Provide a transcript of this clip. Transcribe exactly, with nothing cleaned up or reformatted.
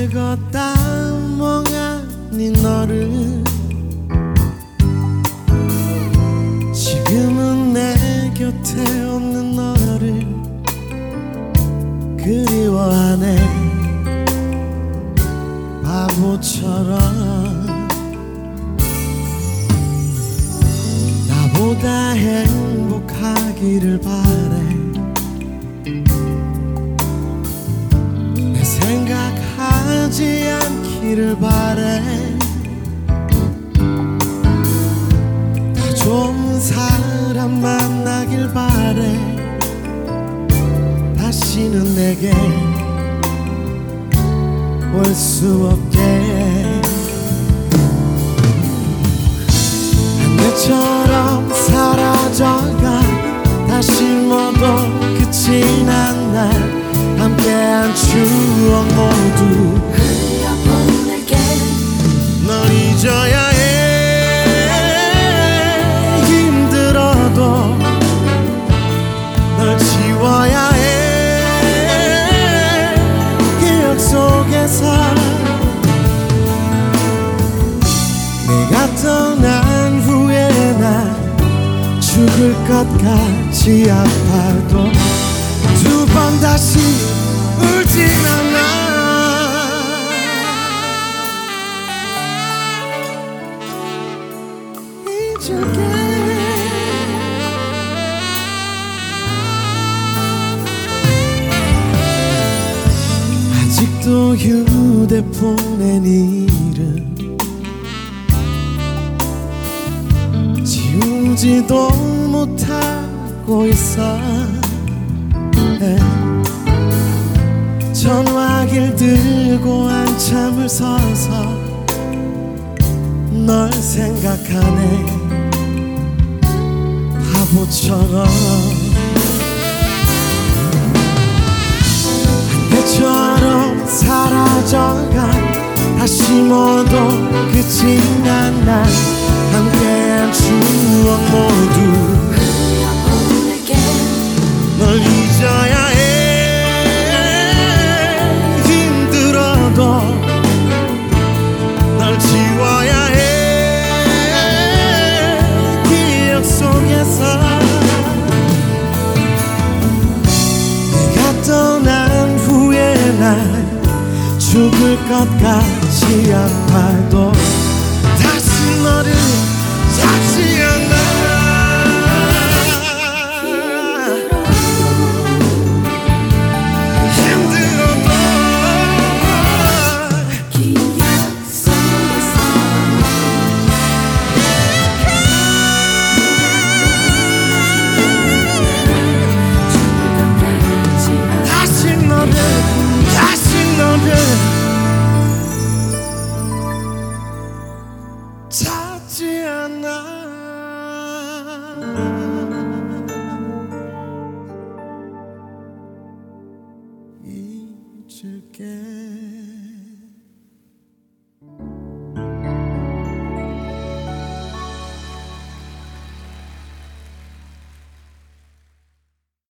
걷다 멍하니 너를 지금은 내 곁에 없는 너를 그리워하네. 바보처럼 나보다 행복하기를 바래. 내 생각하지 않기를 바래. 더 좋은 사람 만나길 바래. 다시는 내게 올 수 없게. 하늘처럼 사라져가 다시 모두 끝이 난 날 함께한 추억 모두 흘려보낼게. 널 잊어야 해. 힘들어도 널 지워야 해. 기억 속에서 내가 떠난 후에 난 죽을 것 같이 아파도 두 번 다시 울진 않아. 잊을게. 아직도 휴대폰엔 이름 지우지도 못하고 있어. 네. 전화기를 들고 한참을 서서 널 생각하네. 바보처럼 한때처럼 사라져가 다시 모두 끝이 난 날 함께한 추억 모두 흘려보낼게. 널 잊어야 해. 힘들어도 널 지워야 해. 기억 속에서 내가 떠난 후에 난 죽을 것 같이 아파도 다시 너를